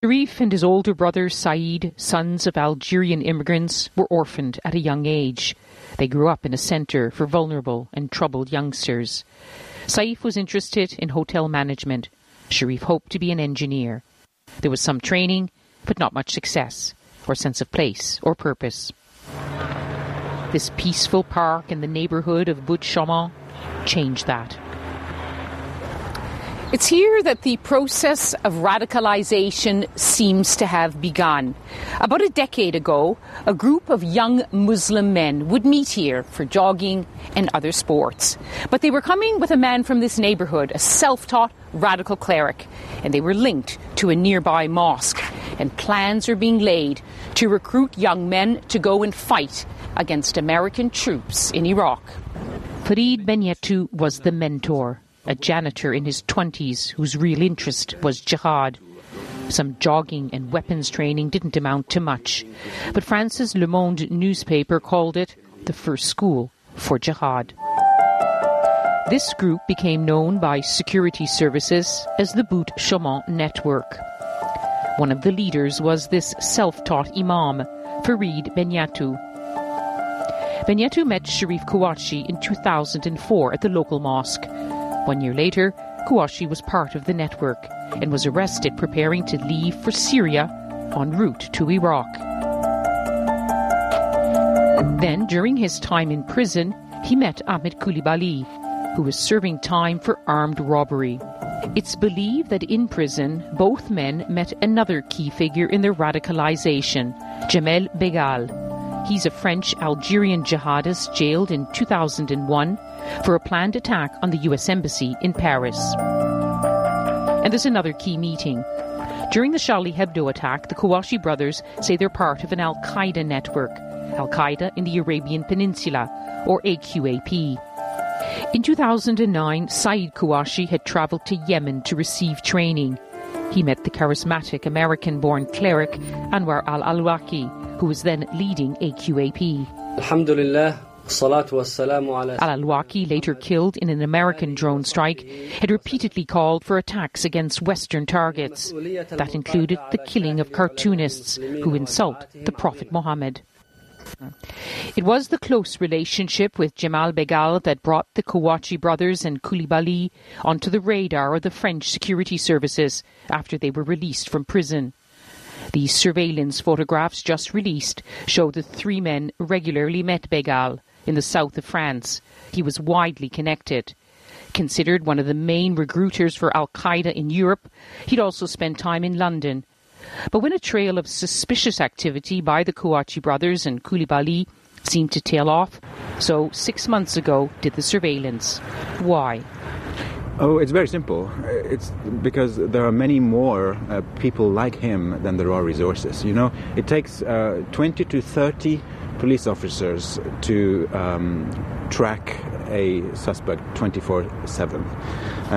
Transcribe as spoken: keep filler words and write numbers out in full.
Sharif and his older brother Saeed, sons of Algerian immigrants, were orphaned at a young age. They grew up in a centre for vulnerable and troubled youngsters. Saif was interested in hotel management. Sharif hoped to be an engineer. There was some training, but not much success, or sense of place or purpose. This peaceful park in the neighbourhood of Buttes-Chaumont changed that. It's here that the process of radicalisation seems to have begun. About a decade ago, a group of young Muslim men would meet here for jogging and other sports. But they were coming with a man from this neighbourhood, a self-taught radical cleric, and they were linked to a nearby mosque. And plans are being laid to recruit young men to go and fight against American troops in Iraq. Farid Benyatou was the mentor. A janitor in his twenties whose real interest was jihad. Some jogging and weapons training didn't amount to much, but France's Le Monde newspaper called it the first school for jihad. This group became known by security services as the Buttes-Chaumont Network. One of the leaders was this self-taught imam, Farid Benyatou. Benyatou met Sharif Kouachi in two thousand four at the local mosque. One year later, Kouachi was part of the network and was arrested preparing to leave for Syria en route to Iraq. Then, during his time in prison, he met Ahmed Koulibaly, who was serving time for armed robbery. It's believed that in prison, both men met another key figure in their radicalisation, Jamel Begal. He's a French-Algerian jihadist jailed in two thousand one for a planned attack on the U S Embassy in Paris. And there's another key meeting. During the Charlie Hebdo attack, the Kouachi brothers say they're part of an Al-Qaeda network, Al-Qaeda in the Arabian Peninsula, or A Q A P. In two thousand nine, Saeed Kouachi had travelled to Yemen to receive training. He met the charismatic American-born cleric Anwar al-Awlaki, who was then leading A Q A P. Alhamdulillah. Al-Awlaki, later killed in an American drone strike, had repeatedly called for attacks against Western targets. That included the killing of cartoonists who insult the Prophet Muhammad. It was the close relationship with Jamal Begal that brought the Kouachi brothers and Koulibaly onto the radar of the French security services after they were released from prison. These surveillance photographs just released show the three men regularly met Begal in the south of France. He was widely connected. Considered one of the main recruiters for Al-Qaeda in Europe, he'd also spent time in London. But when a trail of suspicious activity by the Kouachi brothers and Koulibaly seemed to tail off, so six months ago did the surveillance. Why? Oh, it's very simple. It's because there are many more uh, people like him than there are resources. You know, it takes uh, twenty to thirty police officers to um, track a suspect twenty-four seven.